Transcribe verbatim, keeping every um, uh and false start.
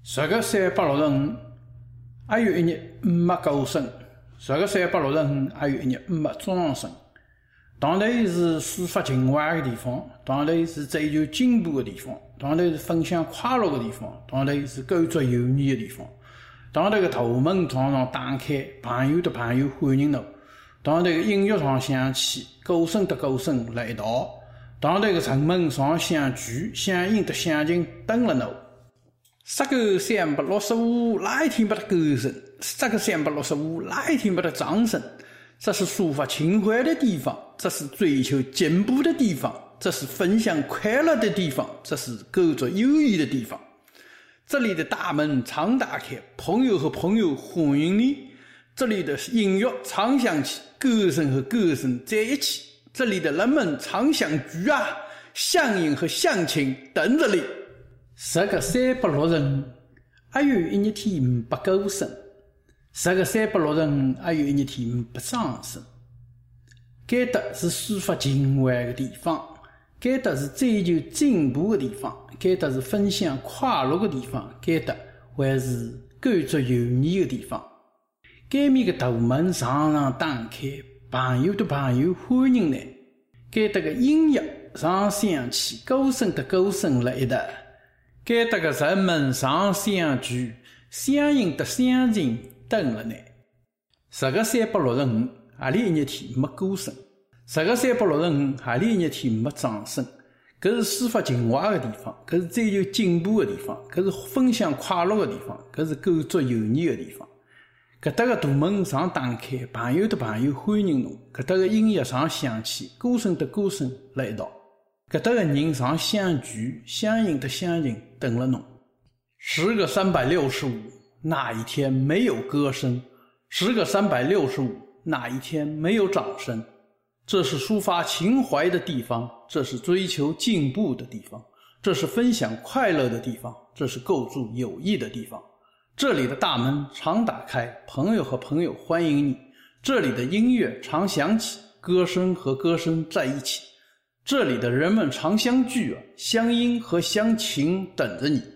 十个三百六十五，还有一日没过生；十个三百六十五，还有一日没庄生。堂头是抒发情怀的地方，堂头是追求进步的地方，堂头是分享快乐的地方，堂头是构筑友谊的地方。堂头的大门常常打开，朋友的朋友欢迎侬。堂头的音乐常响起，歌声的歌声来一道。堂头的人们常相聚，相应的相亲等了侬。十个三百六十五，哪一天不得歌声？十个三百六十五，哪一天不得掌声？这是抒发情怀的地方，这是追求进步的地方，这是分享快乐的地方，这是构筑友谊的地方。这里的大门常打开，朋友和朋友欢迎你。这里的音乐常响起，歌声和歌声在一起。这里的人们常相聚啊，相迎和相亲等着你。十个三百六十五，还有一日天不过生；十个三百六十五，还有一日天不长生。该得是抒发情怀的地方，该得是追求进步的地方，该得是分享快乐的地方，该得还是构筑友谊的地方。该面的大门常常打开，朋友的朋友欢迎你。该得个音乐常响起，歌声的歌声来一道。该得个人们常相聚，相迎的相亲等了你。十个三百六十五，何里一日天没过生；十个三百六十五，何里一日天没掌声。搿是抒发情怀的地方，搿是追求进步的地方，搿是分享快乐的地方，搿是构筑友谊的地方。搿搭个大门常打开，朋友的朋友欢迎侬。搿搭个音乐常响起，歌声的歌声来一道。搿搭个人常相聚，相迎的相迎等了侬。十个三百六十五，那一天没有歌声；十个三百六十五，那一天没有掌声。这是抒发情怀的地方，这是追求进步的地方，这是分享快乐的地方，这是构筑友谊的地方。这里的大门常打开，朋友和朋友欢迎你。这里的音乐常响起，歌声和歌声在一起。这里的人们常相聚，相迎和相亲等着你。